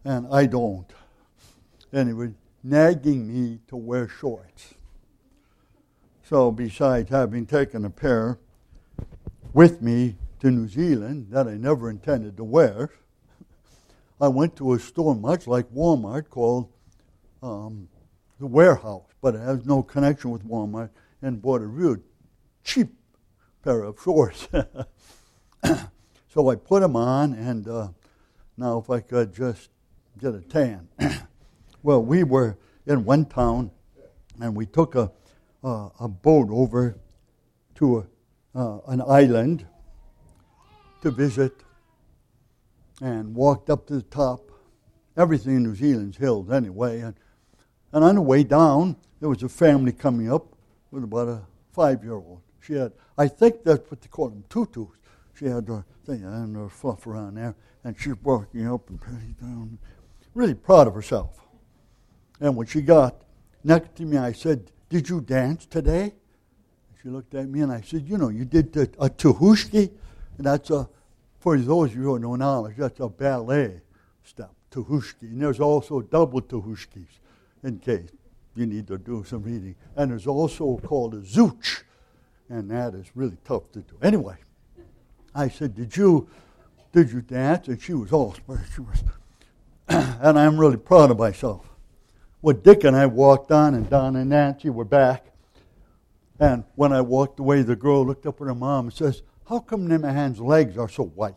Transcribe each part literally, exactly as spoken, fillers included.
and I don't. And he was nagging me to wear shorts. So besides having taken a pair with me to New Zealand that I never intended to wear, I went to a store much like Walmart called um, the Warehouse, but it has no connection with Walmart, and bought a real cheap pair of shorts. So I put them on, and uh, now if I could just get a tan. Well, we were in one town, and we took a uh, a boat over to a, uh, an island to visit, and walked up to the top. Everything in New Zealand's hills anyway. And, and on the way down, there was a family coming up with about a five-year-old. She had, I think that's what they call them, tutus. She had her thing and her fluff around there, and she was walking up and down, really proud of herself. And when she got next to me, I said, "Did you dance today?" She looked at me, and I said, "You know, you did the, a tuhushki, and that's a, for those of you who know knowledge, that's a ballet step, tuhushki. And there's also double tuhushkis, in case you need to do some reading. And there's also called a zooch, and that is really tough to do. Anyway, I said, "Did you, did you dance?" And she was all, she was, and I'm really proud of myself. Well, Dick and I walked on, and Don and Nancy were back. And when I walked away, the girl looked up at her mom and says, "How come Nemahan's legs are so white?"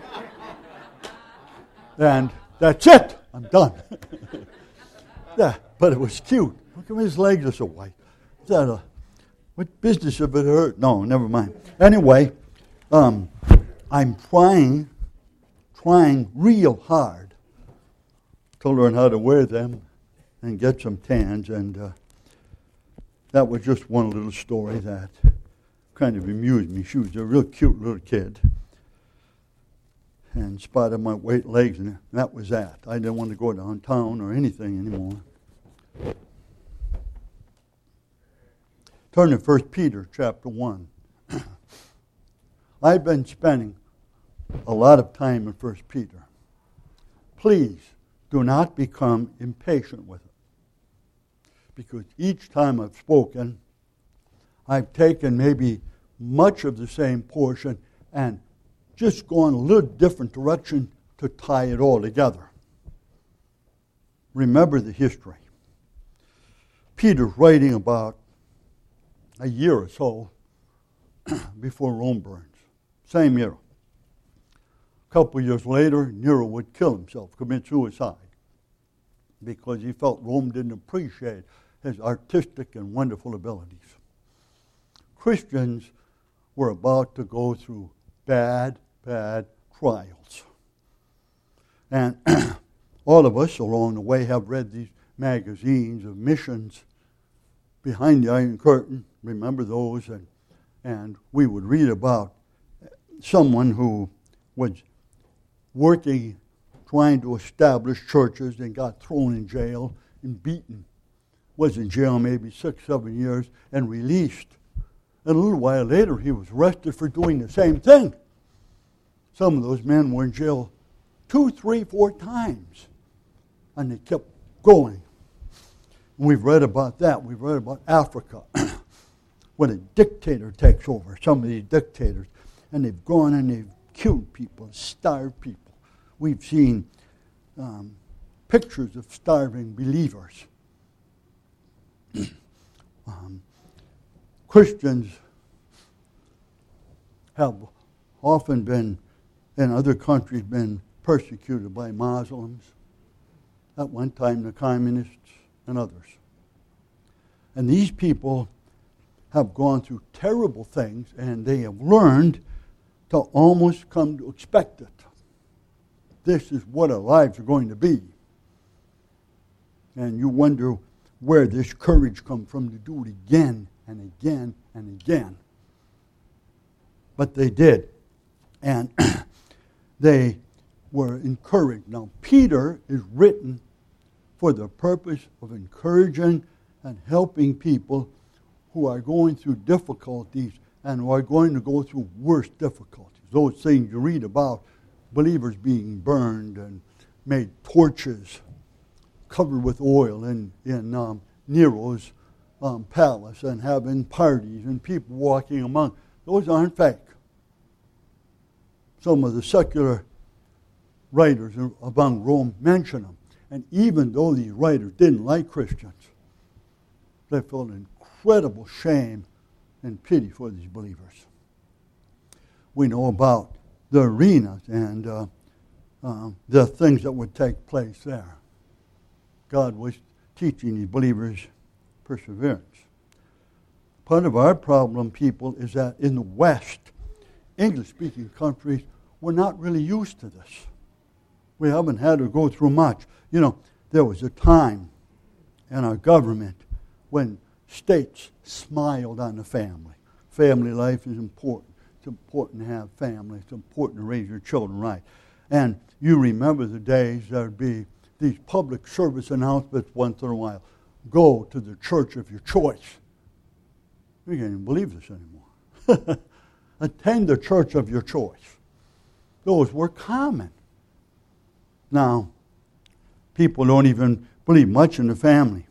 And that's it. I'm done. Yeah, but it was cute. How come his legs are so white? Is that a, what business of it hurt? No, never mind. Anyway, um, I'm trying, trying real hard to learn how to wear them and get some tans, and uh, that was just one little story that kind of amused me. She was a real cute little kid, and spotted my white legs, and that was that. I didn't want to go downtown or anything anymore. Turn to First Peter chapter one. I've been spending a lot of time in First Peter. Please do not become impatient with it, because each time I've spoken, I've taken maybe much of the same portion and just gone a little different direction to tie it all together. Remember the history. Peter's writing about a year or so before Rome burns. Same year. A couple years later, Nero would kill himself, commit suicide, because he felt Rome didn't appreciate his artistic and wonderful abilities. Christians were about to go through bad, bad trials. And all of us along the way have read these magazines of missions behind the Iron Curtain. Remember those? And, and we would read about someone who was working, trying to establish churches, and got thrown in jail and beaten. Was in jail maybe six, seven years, and released. And a little while later, he was arrested for doing the same thing. Some of those men were in jail two, three, four times. And they kept going. And we've read about that. We've read about Africa. When a dictator takes over, some of these dictators, and they've gone and they've killed people, starved people. We've seen um, pictures of starving believers. um, Christians have often been, in other countries, been persecuted by Muslims. At one time, the communists and others. And these people have gone through terrible things, and they have learned to almost come to expect it. This is what our lives are going to be. And you wonder where this courage comes from to do it again and again and again. But they did. And they were encouraged. Now, Peter is written for the purpose of encouraging and helping people who are going through difficulties and who are going to go through worse difficulties. Those things you read about, believers being burned and, made torches covered with oil in, in um, Nero's um, palace and having parties and people walking among. Those aren't fake. Some of the secular writers among Rome mention them. And even though these writers didn't like Christians, they felt incredible shame and pity for these believers. We know about the arenas and uh, uh, the things that would take place there. God was teaching these believers perseverance. Part of our problem, people, is that in the West, English-speaking countries, we're not really used to this. We haven't had to go through much. You know, there was a time in our government when states smiled on the family. Family life is important. It's important to have family. It's important to raise your children right. And you remember the days there would be these public service announcements once in a while. Go to the church of your choice. We can't even believe this anymore. Attend the church of your choice. Those were common. Now, people don't even believe much in the family.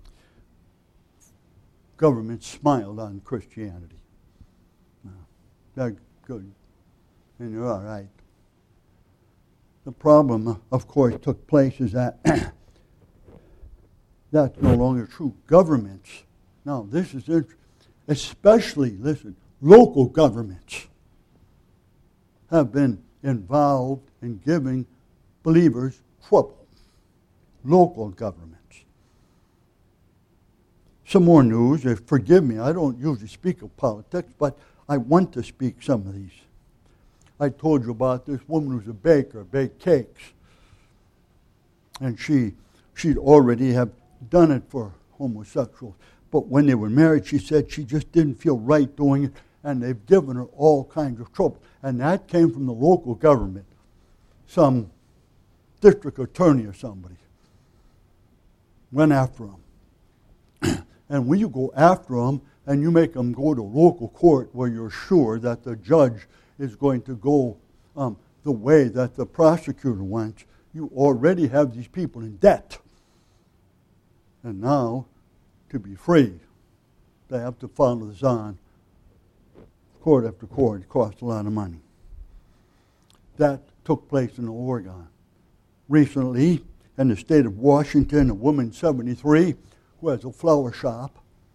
Government smiled on Christianity. No, they're good, and you're all right. The problem, of course, took place is that that's no longer true. Governments, now this is interesting, especially, listen, local governments have been involved in giving believers trouble. Local governments. Some more news. Forgive me, I don't usually speak of politics, but I want to speak some of these. I told you about this woman who's a baker, baked cakes. And she, she'd already have done it for homosexuals. But when they were married, she said she just didn't feel right doing it, and they've given her all kinds of trouble. And that came from the local government. Some district attorney or somebody went after them. And when you go after them and you make them go to local court where you're sure that the judge is going to go um, the way that the prosecutor wants, you already have these people in debt. And now, to be free, they have to follow this on court after court. It costs a lot of money. That took place in Oregon. Recently, in the state of Washington, a woman seventy-three who has a flower shop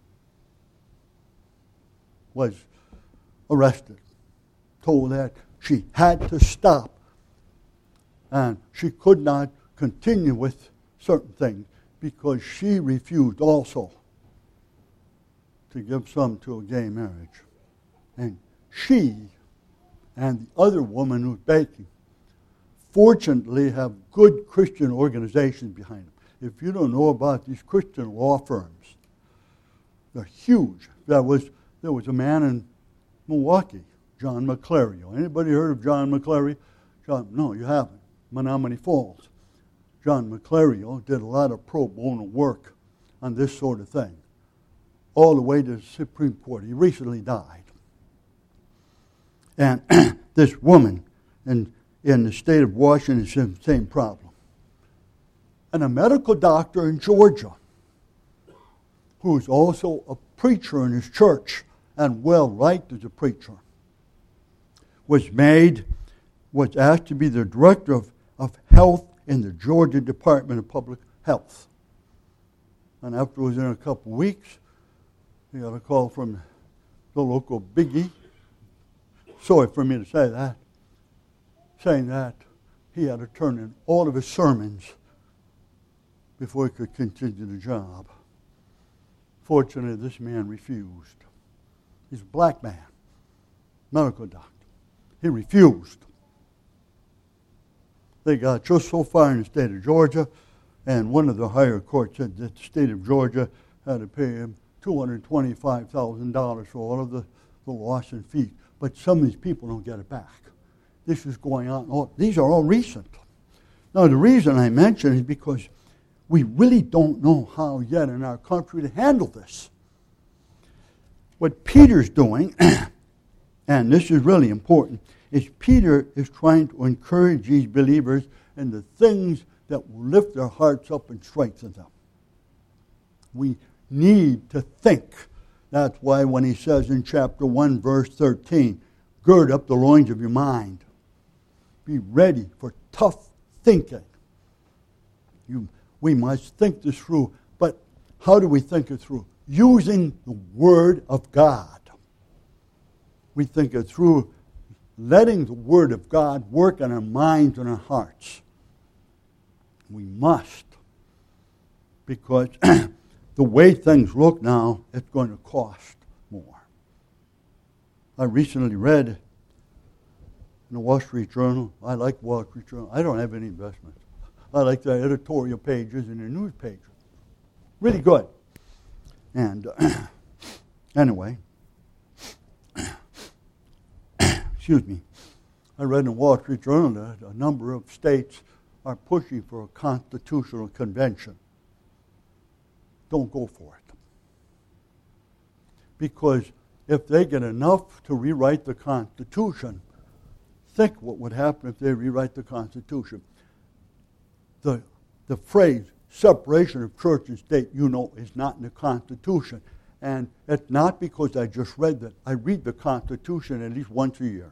was arrested, told that she had to stop and she could not continue with certain things because she refused also to give some to a gay marriage. And she and the other woman who's baking fortunately have good Christian organizations behind them. If you don't know about these Christian law firms, they're huge. There was, there was a man in Milwaukee, John McClary. Anybody heard of John McClary? John, no, you haven't. Menominee Falls. John McClary did a lot of pro bono work on this sort of thing, all the way to the Supreme Court. He recently died. And this woman in, in the state of Washington has the same problem. And a medical doctor in Georgia, who's also a preacher in his church and well-liked as a preacher, was made, was asked to be the director of, of health in the Georgia Department of Public Health. And after it was in a couple of weeks, he got a call from the local biggie, sorry for me to say that, saying that he had to turn in all of his sermons before he could continue the job. Fortunately, this man refused. He's a black man, medical doctor. He refused. They got just so far in the state of Georgia, and one of the higher courts said that the state of Georgia had to pay him two hundred twenty-five thousand dollars for all of the, the loss and fees. But some of these people don't get it back. This is going on. All, these are all recent. Now, the reason I mention is because we really don't know how yet in our country to handle this. What Peter's doing, and this is really important, is Peter is trying to encourage these believers in the things that will lift their hearts up and strengthen them. We need to think. That's why when he says in chapter one, verse thirteen, gird up the loins of your mind. Be ready for tough thinking. You, we must think this through. But how do we think it through? Using the Word of God. We think it through letting the Word of God work in our minds and our hearts. We must. Because the way things look now, it's going to cost more. I recently read in the Wall Street Journal. I like Wall Street Journal. I don't have any investments. I like the editorial pages and the news pages. Really good. And uh, anyway, excuse me, I read in the Wall Street Journal that a number of states are pushing for a constitutional convention. Don't go for it. Because if they get enough to rewrite the Constitution, think what would happen if they rewrite the Constitution. The, the phrase, separation of church and state, you know, is not in the Constitution. And it's not because I just read that. I read the Constitution at least once a year.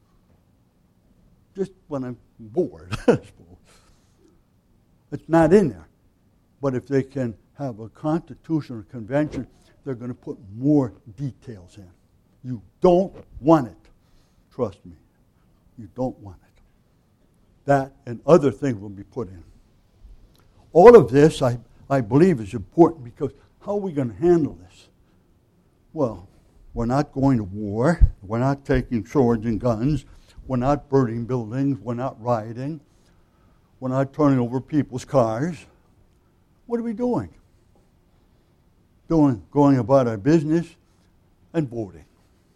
Just when I'm bored, I suppose. It's not in there. But if they can have a constitutional convention, they're going to put more details in. You don't want it. Trust me. You don't want it. That and other things will be put in. All of this, I, I believe, is important because how are we going to handle this? Well, we're not going to war. We're not taking swords and guns. We're not burning buildings. We're not rioting. We're not turning over people's cars. What are we doing? Doing, going about our business and voting.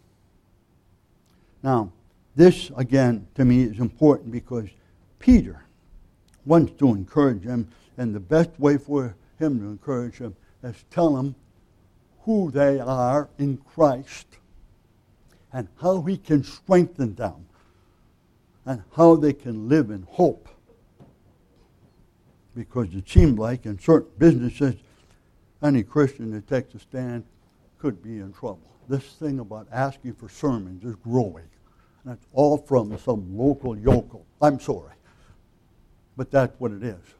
Now, this, again, to me is important because Peter wants to encourage them, and the best way for him to encourage them is tell them who they are in Christ and how he can strengthen them and how they can live in hope. Because it seemed like in certain businesses, any Christian that takes a stand could be in trouble. This thing about asking for sermons is growing. And that's all from some local yokel. I'm sorry. But that's what it is.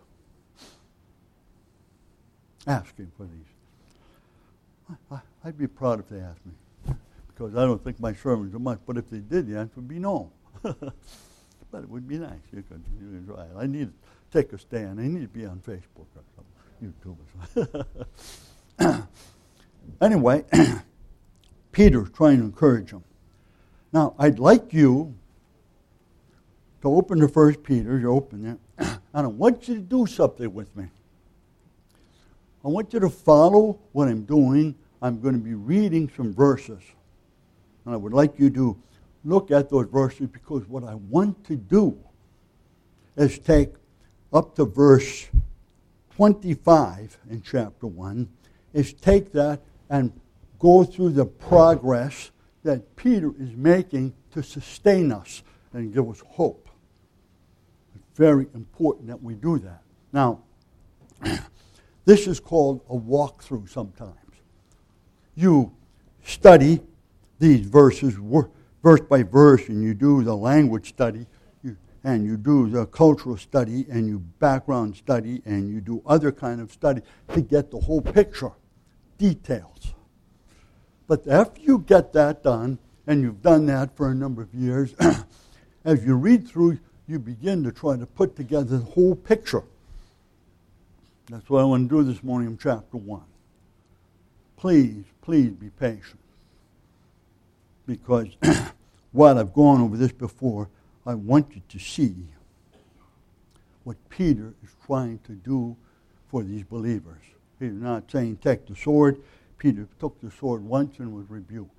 Asking for these. I, I'd be proud if they asked me. Because I don't think my sermons are much. But if they did, the answer would be no. But it would be nice. You could, you could try it. I need to take a stand. I need to be on Facebook or something. YouTube. Anyway, Peter's trying to encourage them. Now, I'd like you to open to First Peter. You open it. And I want you to do something with me. I want you to follow what I'm doing. I'm going to be reading some verses. And I would like you to look at those verses because what I want to do is take up to verse twenty-five in chapter one, is take that and go through the progress that Peter is making to sustain us and give us hope. It's very important that we do that. Now, this is called a walkthrough sometimes. You study these verses verse by verse, and you do the language study, you, and you do the cultural study, and you background study, and you do other kind of study to get the whole picture, details. But after you get that done, and you've done that for a number of years, as you read through, you begin to try to put together the whole picture. That's what I want to do this morning in chapter one. Please, please be patient. Because while I've gone over this before, I want you to see what Peter is trying to do for these believers. He's not saying take the sword. Peter took the sword once and was rebuked.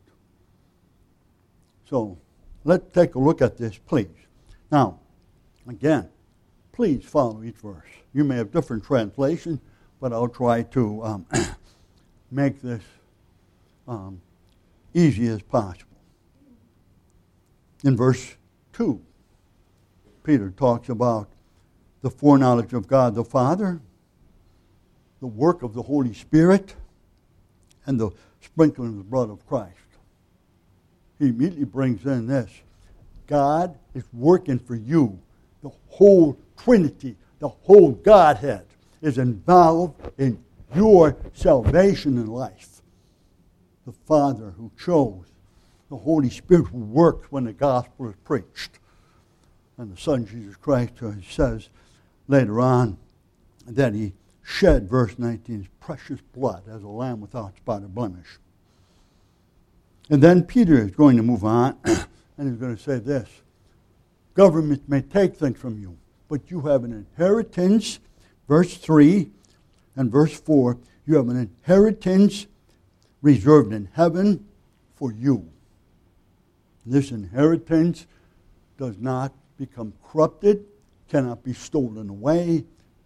So let's take a look at this, please. Now, again, please follow each verse. You may have different translations, but I'll try to um, make this um, easy as possible. In verse two, Peter talks about the foreknowledge of God the Father, the work of the Holy Spirit, and the sprinkling of the blood of Christ. He immediately brings in this. God is working for you. The whole Trinity, the whole Godhead is involved in your salvation in life. The Father who chose, the Holy Spirit who works when the gospel is preached, and the Son Jesus Christ, who says later on that he shed, verse nineteen, his precious blood as a lamb without spot or blemish. And then Peter is going to move on, and he's going to say this. Government may take things from you, but you have an inheritance, verse three and verse four, you have an inheritance reserved in heaven for you. This inheritance does not become corrupted, cannot be stolen away,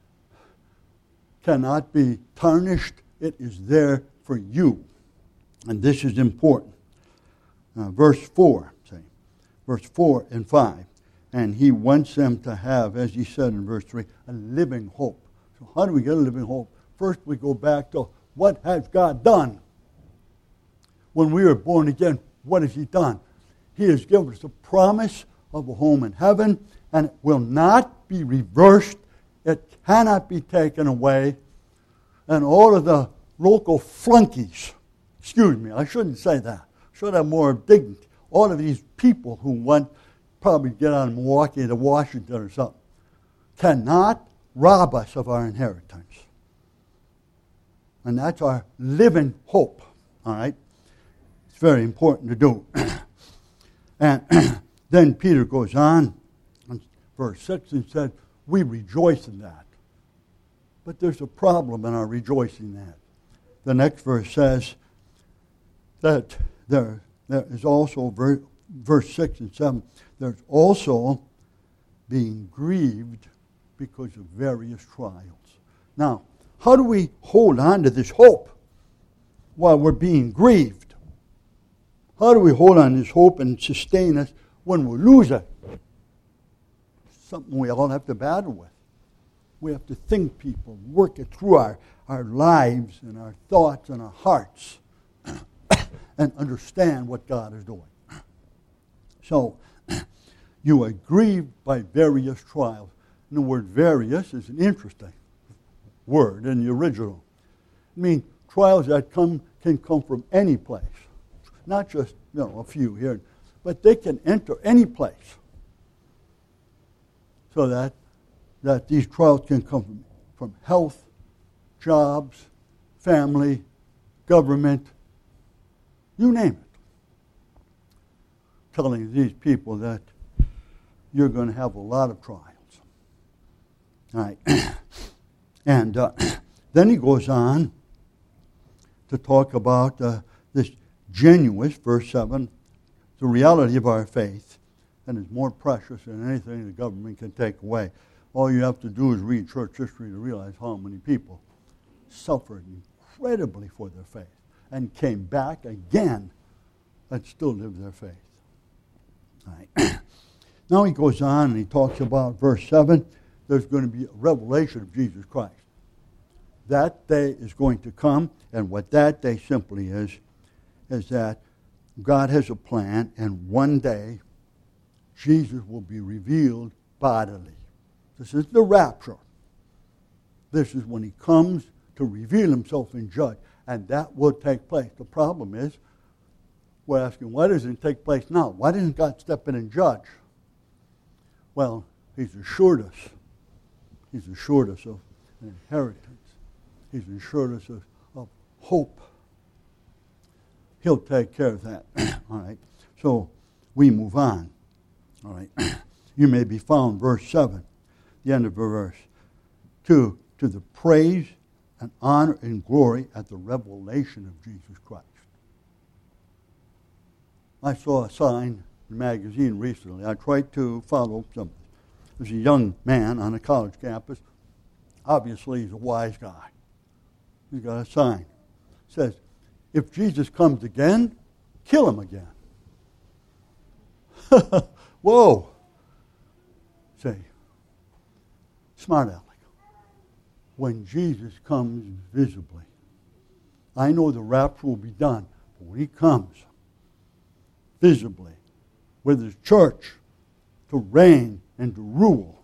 cannot be tarnished. It is there for you. And this is important. Uh, verse four, say, verse four and five. And he wants them to have, as he said in verse three, a living hope. So how do we get a living hope? First we go back to what has God done? When we were born again, what has he done? He has given us a promise of a home in heaven, and it will not be reversed. It cannot be taken away. And all of the local flunkies, excuse me, I shouldn't say that. Should have more dignity. All of these people who want probably get out of Milwaukee to Washington or something cannot rob us of our inheritance. And that's our living hope. All right? It's very important to do. And then Peter goes on, in verse six, and said, we rejoice in that. But there's a problem in our rejoicing in that. The next verse says that there, there is also, ver, verse six and seven, there's also being grieved because of various trials. Now, how do we hold on to this hope while we're being grieved? How do we hold on to this hope and sustain us when we lose it? Something we all have to battle with. We have to think people, work it through our, our lives and our thoughts and our hearts and understand what God is doing. So, you are grieved by various trials. And the word various is an interesting word in the original. I mean, trials that come can come from any place. Not just, you know, a few here, but they can enter any place. So that that these trials can come from, from health, jobs, family, government, you name it. Telling these people that you're going to have a lot of trials. All right. And uh, then he goes on to talk about uh, this genuine, verse seven, the reality of our faith, and is more precious than anything the government can take away. All you have to do is read church history to realize how many people suffered incredibly for their faith and came back again and still lived their faith. All right. Now he goes on and he talks about verse seven. There's going to be a revelation of Jesus Christ. That day is going to come, and what that day simply is, is that God has a plan, and one day Jesus will be revealed bodily. This is the rapture. This is when he comes to reveal himself and judge, and that will take place. The problem is, we're asking, why doesn't it take place now? Why didn't God step in and judge? Well, he's assured us. He's assured us of an inheritance. He's assured us of, of hope. He'll take care of that. All right. So we move on. All right. You may be found, verse seven, the end of the verse, to, to the praise and honor and glory at the revelation of Jesus Christ. I saw a sign in a magazine recently. I tried to follow something. There's a young man on a college campus. Obviously, he's a wise guy. He's got a sign. It says, if Jesus comes again, kill him again. Whoa. Say, Smart aleck. When Jesus comes visibly. I know the rapture will be done, but when he comes visibly with his church to reign and to rule,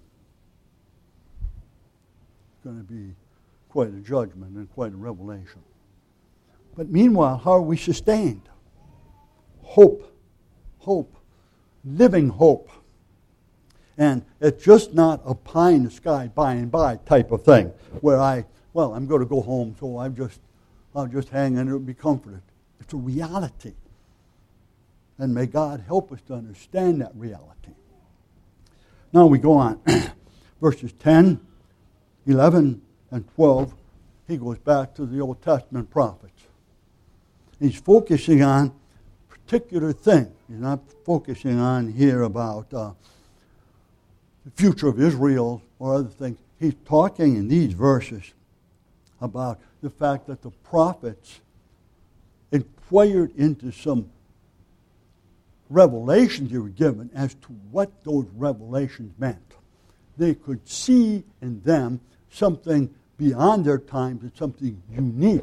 it's going to be quite a judgment and quite a revelation. But meanwhile, how are we sustained? Hope. Hope. Living hope. And it's just not a pie in the sky, by and by type of thing, where I, well, I'm going to go home, so I've just, I'll just hang in and be comforted. It's a reality. And may God help us to understand that reality. Now we go on. Verses ten, eleven, and twelve, he goes back to the Old Testament prophets. He's focusing on a particular thing. He's not focusing on here about uh, the future of Israel or other things. He's talking in these verses about the fact that the prophets inquired into some revelations they were given as to what those revelations meant. They could see in them something beyond their times and something unique.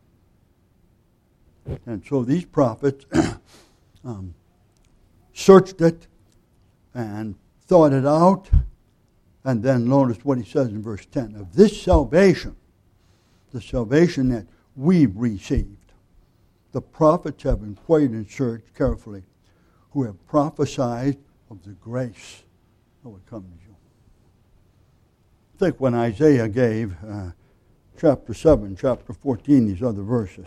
And so these prophets um, searched it and thought it out, and then notice what he says in verse ten. Of this salvation, the salvation that we've received, the prophets have inquired and searched carefully, who have prophesied of the grace that would come to you. I think when Isaiah gave uh, chapter seven, chapter fourteen, these other verses,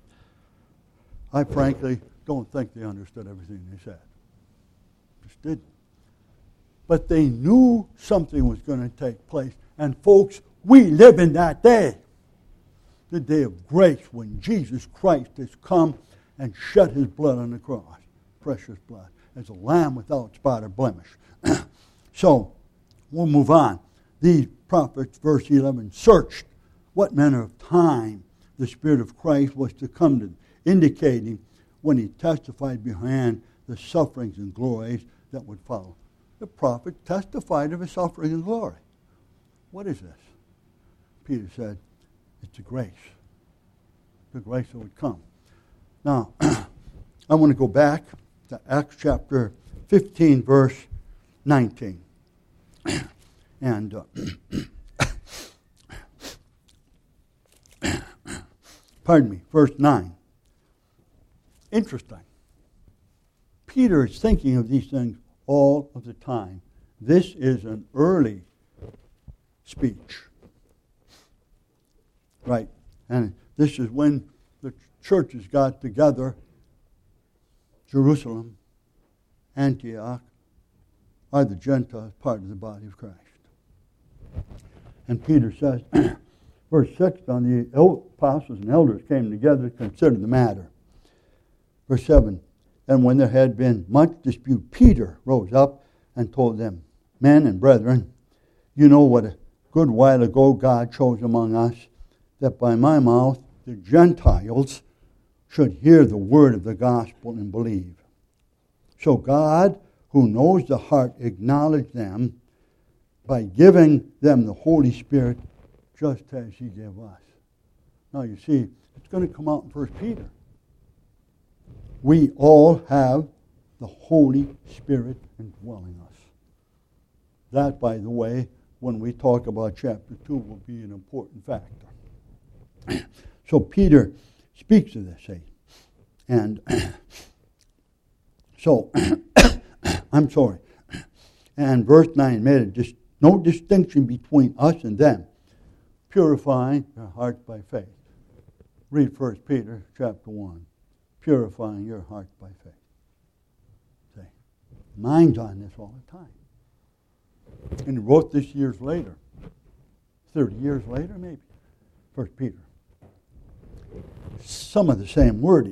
I frankly don't think they understood everything they said. Just didn't. But they knew something was going to take place. And folks, we live in that day. The day of grace when Jesus Christ has come and shed his blood on the cross. Precious blood. As a lamb without spot or blemish. So, we'll move on. These prophets, verse eleven, searched what manner of time the Spirit of Christ was to come to them, indicating when he testified behind the sufferings and glories that would follow. The prophet testified of his suffering and glory. What is this? Peter said, it's the grace. The grace that would come. Now, I want to go back to Acts chapter fifteen, verse nineteen. And uh, pardon me, verse nine. Interesting. Peter is thinking of these things all of the time. This is an early speech. Right. And this is when the churches got together. Jerusalem, Antioch, are the Gentiles part of the body of Christ. And Peter says, verse six, on the apostles and elders came together to consider the matter. Verse seven, and when there had been much dispute, Peter rose up and told them, men and brethren, you know what a good while ago God chose among us, that by my mouth the Gentiles should hear the word of the gospel and believe. So God, who knows the heart, acknowledged them by giving them the Holy Spirit just as he gave us. Now you see, it's going to come out in First Peter. We all have the Holy Spirit indwelling us. That, by the way, when we talk about chapter two, will be an important factor. So Peter speaks of this, see. And so, I'm sorry. And verse nine made a dis- no distinction between us and them, purifying your heart by faith. Read First Peter chapter one. Purifying your heart by faith. See, mind's on this all the time. And he wrote this years later. Thirty years later, maybe. First Peter. Some of the same wording.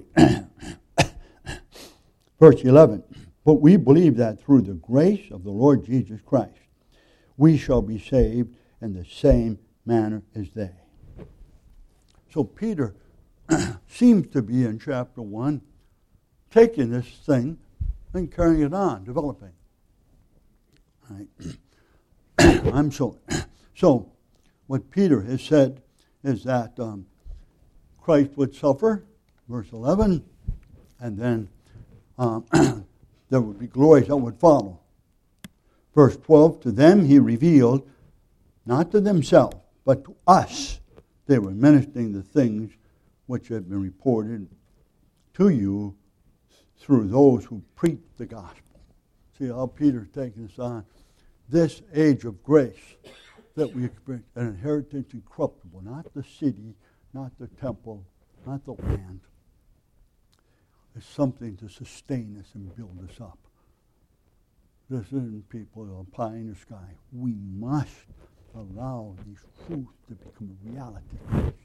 Verse eleven. But we believe that through the grace of the Lord Jesus Christ, we shall be saved in the same manner as they. So Peter seems to be in chapter one, taking this thing and carrying it on, developing. Right. I'm sorry. So, what Peter has said is that um, Christ would suffer, verse eleven, and then um, there would be glories that would follow. Verse twelve, to them he revealed, not to themselves, but to us, they were ministering the things which had been reported to you through those who preach the gospel. See how Peter's taking us on. This age of grace that we experience, an inheritance incorruptible, not the city, not the temple, not the land. It's something to sustain us and build us up. This isn't people a pie in the sky. We must allow these truths to become a reality for us.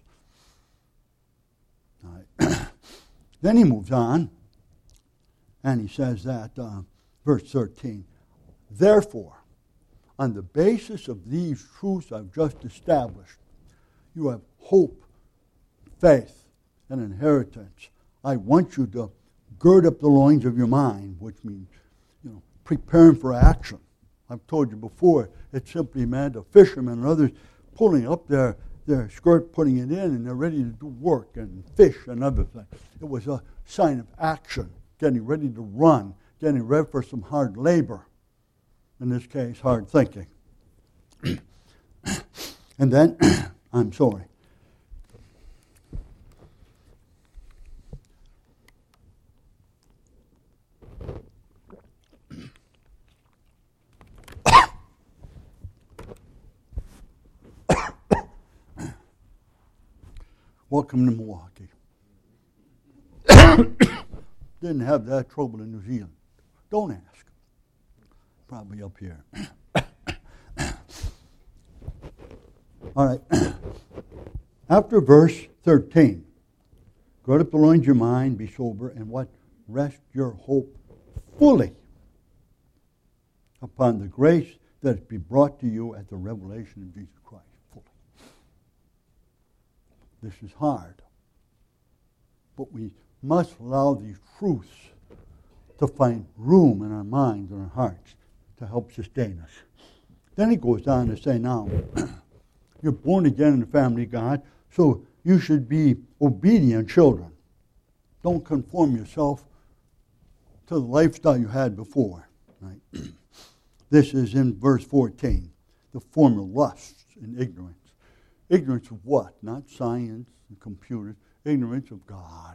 All right. Then he moves on, and he says that, uh, verse thirteen, therefore, on the basis of these truths I've just established, you have hope, faith, and inheritance. I want you to gird up the loins of your mind, which means, you know, preparing for action. I've told you before, it simply meant a fisherman and others pulling up their, their skirt, putting it in, and they're ready to do work and fish and other things. It was a sign of action, getting ready to run, getting ready for some hard labor. In this case, hard thinking. And then, I'm sorry. Welcome to Milwaukee. Didn't have that trouble in New Zealand. Don't ask. Probably up here. All right. After verse thirteen, gird up the loins of your mind, be sober, and what? Rest your hope fully upon the grace that is be brought to you at the revelation of Jesus Christ. Fully. This is hard. But we must allow these truths to find room in our minds and our hearts to help sustain us. Then he goes on to say, now, you're born again in the family of God, so you should be obedient children. Don't conform yourself to the lifestyle you had before. Right? This is in verse fourteen, the former lusts and ignorance. Ignorance of what? Not science and computers. Ignorance of God.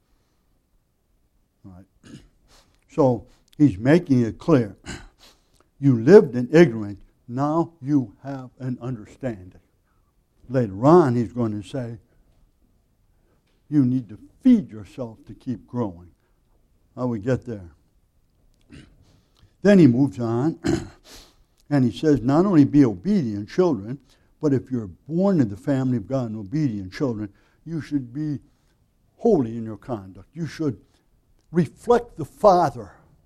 Right? So he's making it clear. You lived in ignorance. Now you have an understanding. Later on, he's going to say, you need to feed yourself to keep growing. How we get there? Then he moves on, and he says, not only be obedient children, but if you're born in the family of God and obedient children, you should be holy in your conduct. You should reflect the Father,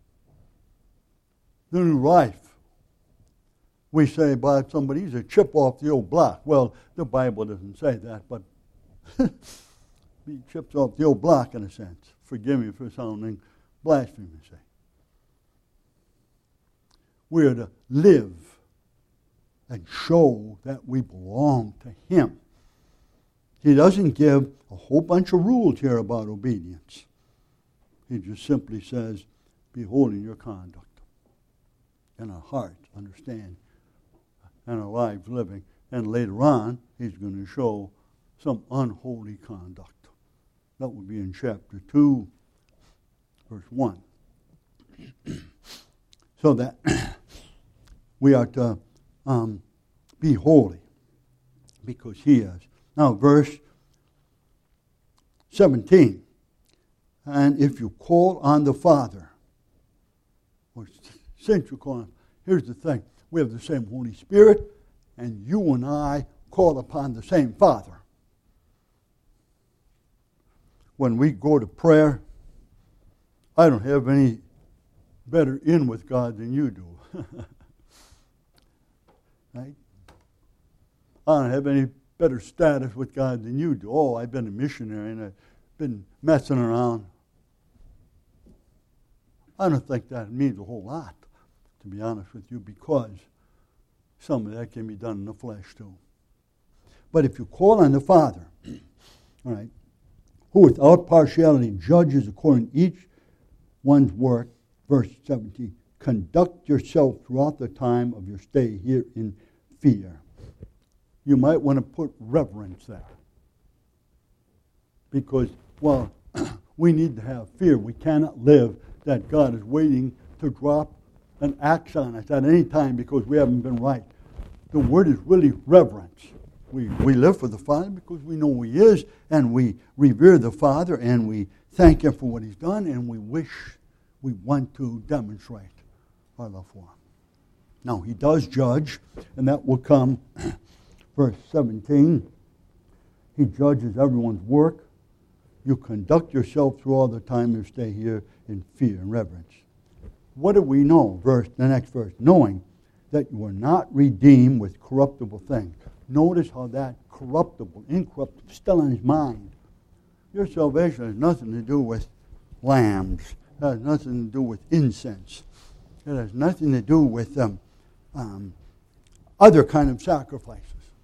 the new life. We say about somebody, he's a chip off the old block. Well, the Bible doesn't say that, but he chips off the old block in a sense. Forgive me for sounding blasphemous. We are to live and show that we belong to Him. He doesn't give a whole bunch of rules here about obedience. He just simply says, be holy in your conduct. And our hearts understand, and our lives living. And later on, he's going to show some unholy conduct. That would be in chapter two, verse one. So that we are to um, be holy because he is. Now, verse seventeen. And if you call on the Father, or since you call on, here's the thing. We have the same Holy Spirit, and you and I call upon the same Father. When we go to prayer, I don't have any better in with God than you do. Right? I don't have any better status with God than you do. Oh, I've been a missionary and I've been messing around. I don't think that means a whole lot, to be honest with you, because some of that can be done in the flesh too. But if you call on the Father, all right, who without partiality judges according to each one's work, verse seventeen, conduct yourself throughout the time of your stay here in fear. You might want to put reverence there. Because, well, we need to have fear. We cannot live that God is waiting to drop an axe on us at any time because we haven't been right. The word is really reverence. We, we live for the Father because we know who He is, and we revere the Father, and we thank Him for what He's done, and we wish, we want to demonstrate our love for Him. Now, He does judge, and that will come, verse seventeen. He judges everyone's work. You conduct yourself through all the time you stay here in fear and reverence. What do we know? Verse, the next verse, knowing that you are not redeemed with corruptible things. Notice how that corruptible, incorruptible, still in his mind. Your salvation has nothing to do with lambs. It has nothing to do with incense. It has nothing to do with um, um, other kind of sacrifices.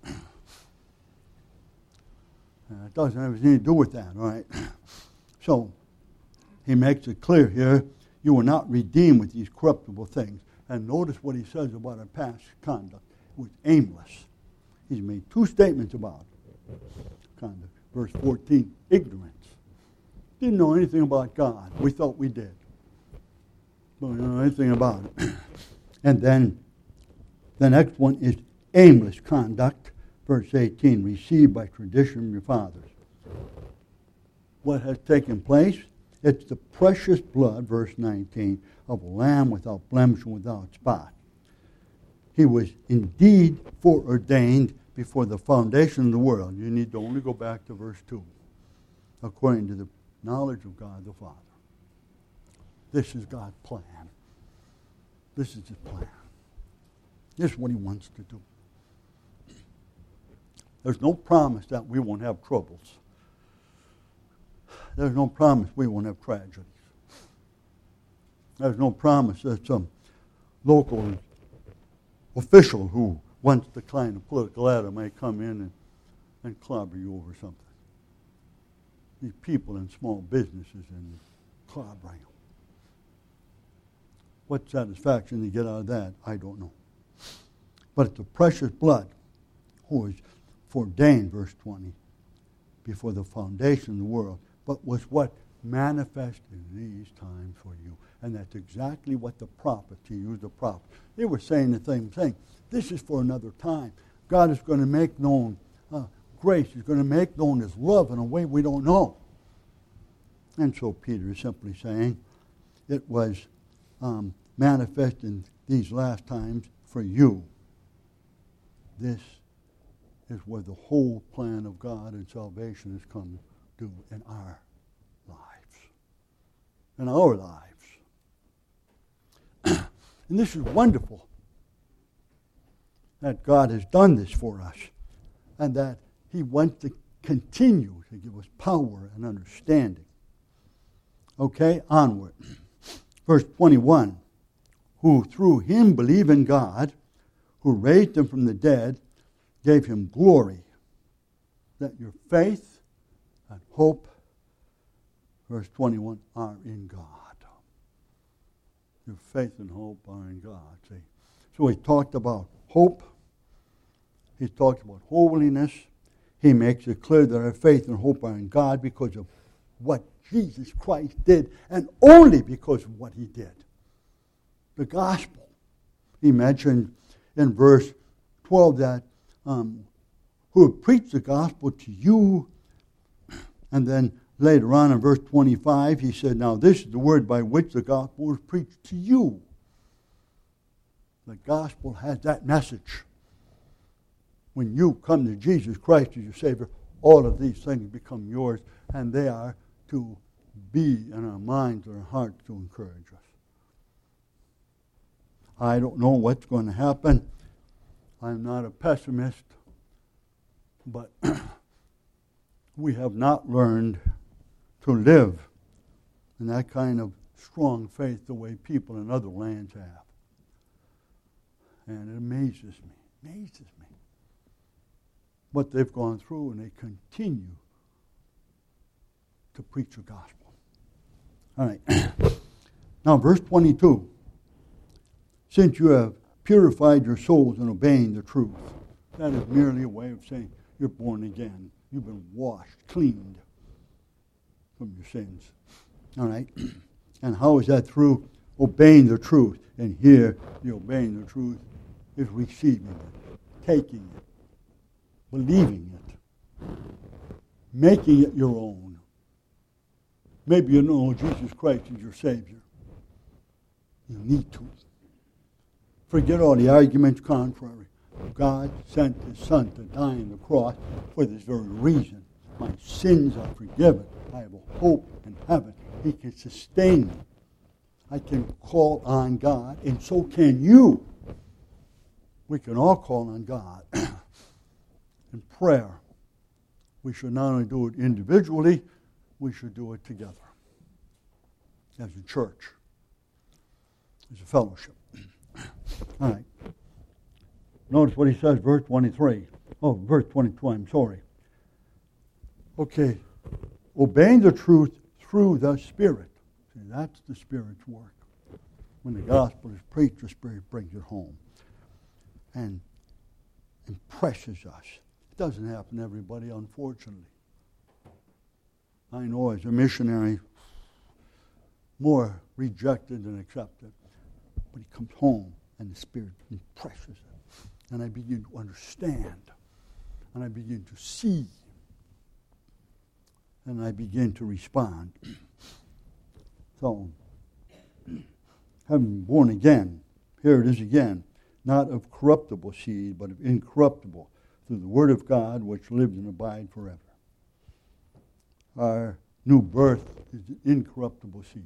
Uh, it doesn't have anything to do with that, all right? So, he makes it clear here, you were not redeemed with these corruptible things. And notice what he says about our past conduct. It was aimless. He's made two statements about conduct. Verse fourteen, ignorance. Didn't know anything about God. We thought we did. But we don't know anything about it. And then the next one is aimless conduct. Verse eighteen, received by tradition from your fathers. What has taken place? It's the precious blood, verse nineteen, of a lamb without blemish and without spot. He was indeed foreordained before the foundation of the world. You need to only go back to verse two. According to the knowledge of God the Father. This is God's plan. This is His plan. This is what He wants to do. There's no promise that we won't have troubles. There's no promise we won't have tragedies. There's no promise that some local official who wants to climb the political ladder may come in and, and clobber you over something. These people in small businesses and clobbering. What satisfaction they get out of that, I don't know. But it's the precious blood who is foreordained, verse twenty, before the foundation of the world, but was what manifested in these times for you. And that's exactly what the prophets, he used the prophets. They were saying the same thing. This is for another time. God is going to make known uh, grace. He's going to make known His love in a way we don't know. And so Peter is simply saying it was um, manifest in these last times for you. This is where the whole plan of God and salvation has come to in our lives. In our lives. And this is wonderful that God has done this for us and that He wants to continue to give us power and understanding. Okay, onward. Verse twenty-one, who through Him believe in God, who raised Him from the dead, gave Him glory, that your faith and hope, verse twenty-one, are in God. Your faith and hope are in God. See? So he talked about hope. He talked about holiness. He makes it clear that our faith and hope are in God because of what Jesus Christ did, and only because of what He did. The gospel. He mentioned in verse twelve that um, who have preached the gospel to you, and then later on in verse twenty-five, he said, now this is the word by which the gospel was preached to you. The gospel has that message. When you come to Jesus Christ as your Savior, all of these things become yours, and they are to be in our minds and our hearts to encourage us. I don't know what's going to happen. I'm not a pessimist, but we have not learned to live in that kind of strong faith the way people in other lands have. And it amazes me. Amazes me what they've gone through, and they continue to preach the gospel. All right. Now, verse twenty-two. Since you have purified your souls in obeying the truth. That is merely a way of saying you're born again. You've been washed, cleaned from your sins. All right? And how is that? Through obeying the truth. And here, the obeying the truth is receiving it, taking it, believing it, making it your own. Maybe you know Jesus Christ is your Savior. You need to. Forget all the arguments contrary. God sent His Son to die on the cross for this very reason. My sins are forgiven. I have a hope in heaven. He can sustain me. I can call on God, and so can you. We can all call on God in prayer. We should not only do it individually, we should do it together as a church, as a fellowship. All right. Notice what he says, verse twenty-three. Oh, verse twenty-two, I'm sorry. Okay. Obeying the truth through the Spirit. See, that's the Spirit's work. When the gospel is preached, the Spirit brings it home and impresses us. It doesn't happen to everybody, unfortunately. I know as a missionary, more rejected than accepted. But he comes home and the Spirit impresses it. And I begin to understand. And I begin to see. And I begin to respond. So, having been born again, here it is again, not of corruptible seed, but of incorruptible, through the Word of God, which lives and abides forever. Our new birth is the incorruptible seed.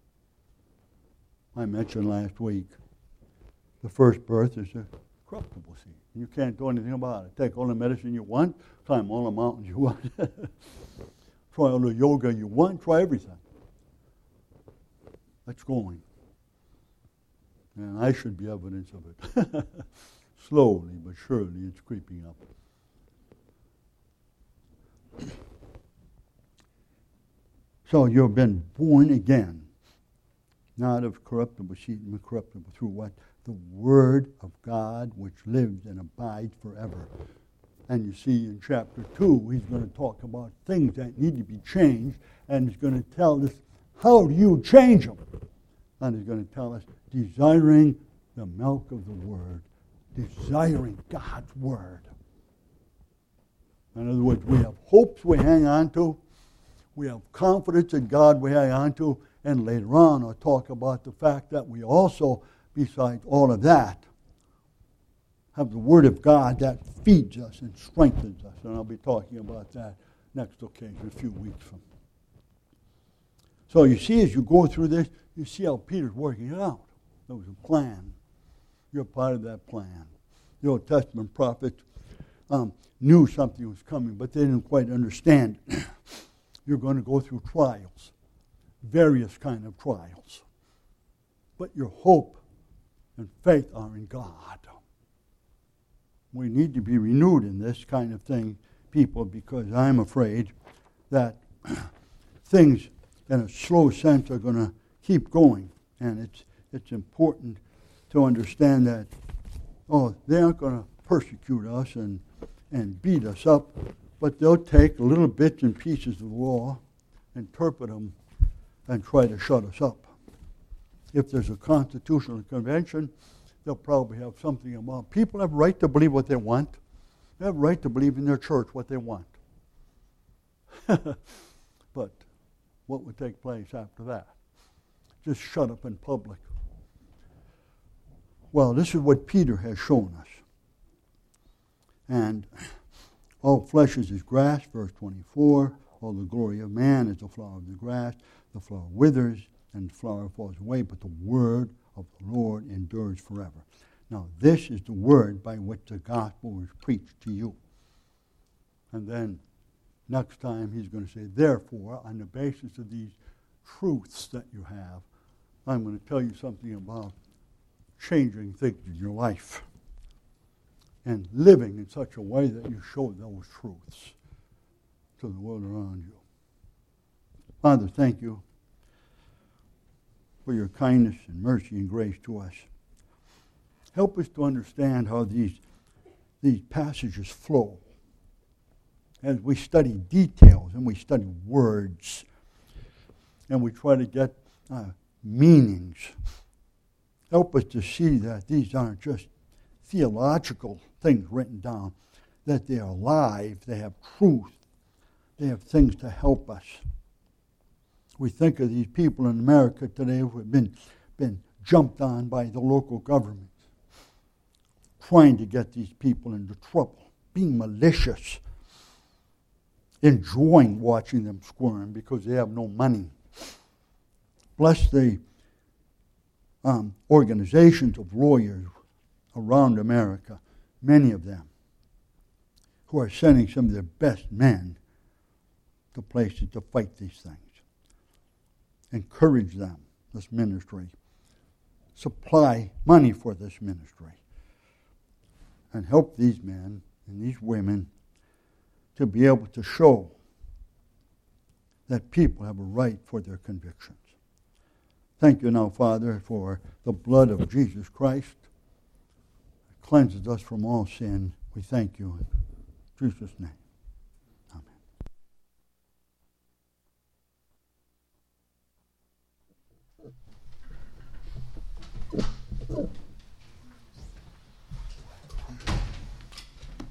I mentioned last week, the first birth is a corruptible seed. You can't do anything about it. Take all the medicine you want, climb all the mountains you want, try all the yoga you want, try everything. That's going. And I should be evidence of it. Slowly but surely it's creeping up. So you've been born again. Not of corruptible seed, but corruptible through what? The Word of God, which lives and abides forever. And you see in chapter two, he's going to talk about things that need to be changed, and he's going to tell us, how do you change them? And he's going to tell us, desiring the milk of the Word, desiring God's Word. In other words, we have hopes we hang on to, we have confidence in God we hang on to, and later on I'll talk about the fact that we also, besides all of that, have the Word of God that feeds us and strengthens us. And I'll be talking about that next occasion, a few weeks from. So you see, as you go through this, you see how Peter's working it out. There was a plan. You're part of that plan. The Old Testament prophets um, knew something was coming, but they didn't quite understand it. You're going to go through trials, various kind of trials. But your hope and faith are in God. We need to be renewed in this kind of thing, people, because I'm afraid that things in a slow sense are going to keep going. And it's it's important to understand that, oh, they aren't going to persecute us and, and beat us up, but they'll take little bits and pieces of the law, interpret them, and try to shut us up. If there's a constitutional convention, they'll probably have something about people have a right to believe what they want. They have a right to believe in their church what they want. But what would take place after that? Just shut up in public. Well, this is what Peter has shown us. And all flesh is as grass, verse twenty-four. All the glory of man is the flower of the grass. The flower withers and the flower falls away, but the word of the Lord endures forever. Now, this is the word by which the gospel was preached to you. And then next time he's going to say, therefore, on the basis of these truths that you have, I'm going to tell you something about changing things in your life. and living in such a way that you show those truths to the world around you. Father, thank you for your kindness and mercy and grace to us. Help us to understand how these, these passages flow as we study details and we study words and we try to get uh, meanings. Help us to see that these aren't just theological things written down, that they are alive, they have truth, they have things to help us. We think of these people in America today who have been, been jumped on by the local government, trying to get these people into trouble, being malicious, enjoying watching them squirm because they have no money. Bless the um, organizations of lawyers around America, many of them, who are sending some of their best men to places to fight these things. Encourage them, this ministry. Supply money for this ministry. And help these men and these women to be able to show that people have a right for their convictions. Thank you now, Father, for the blood of Jesus Christ. It cleanses us from all sin. We thank you in Jesus' name.